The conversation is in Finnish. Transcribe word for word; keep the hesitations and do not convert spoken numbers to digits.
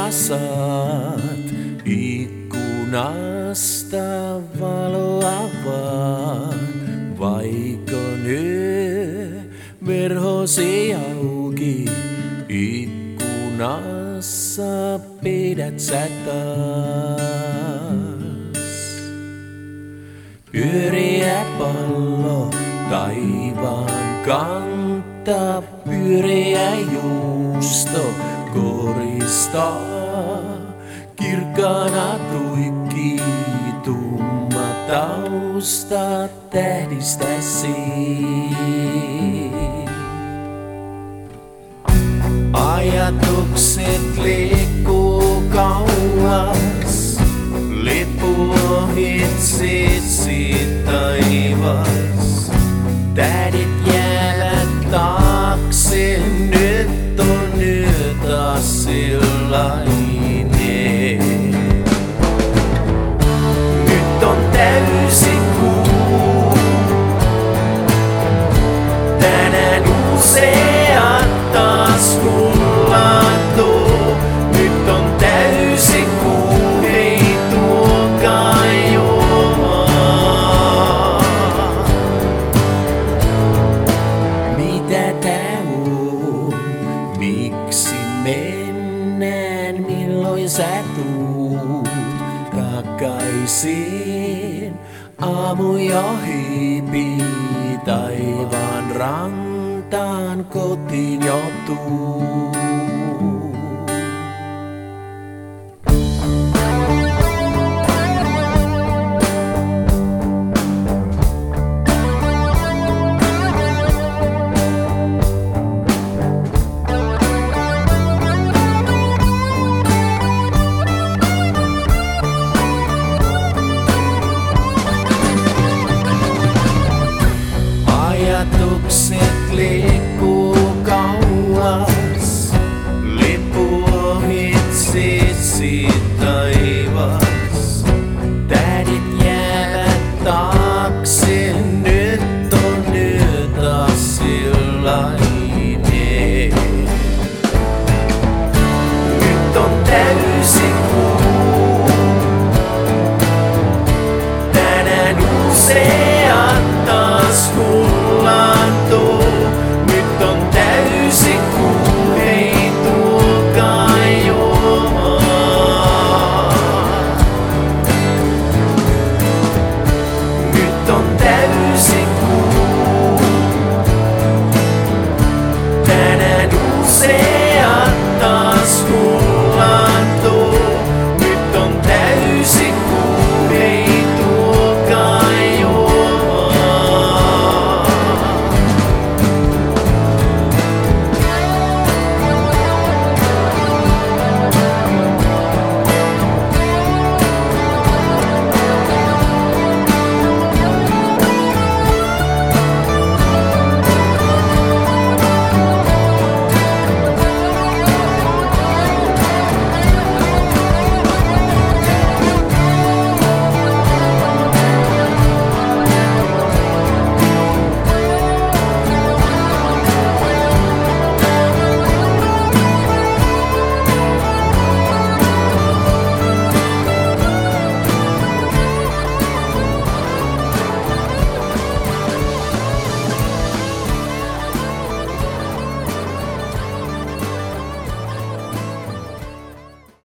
sä saat ikkunasta valoa vaan, vaikka nyt verhosi auki, ikkunassa pidät sä taas. Pyöriä pallo taivaan kanta, pyöreä juusto koristaa. Kirkkaana tuikki tumma tausta tähdistäsi. Ajatukset liikkuu kauas, lippu ohitsi taivas. Tädit jäävät taakse, nyt on nyt asillainen. Nyt on täysi kuu, tänään useat taas hullaantuu. Nyt on täysi kuu, hei tuokaa juomaa. Mitä tää on? Miksi mennään? Milloin sä tuut takaisin? Aamu jo hiipii taivaan rantaan, kotiin jo tuut.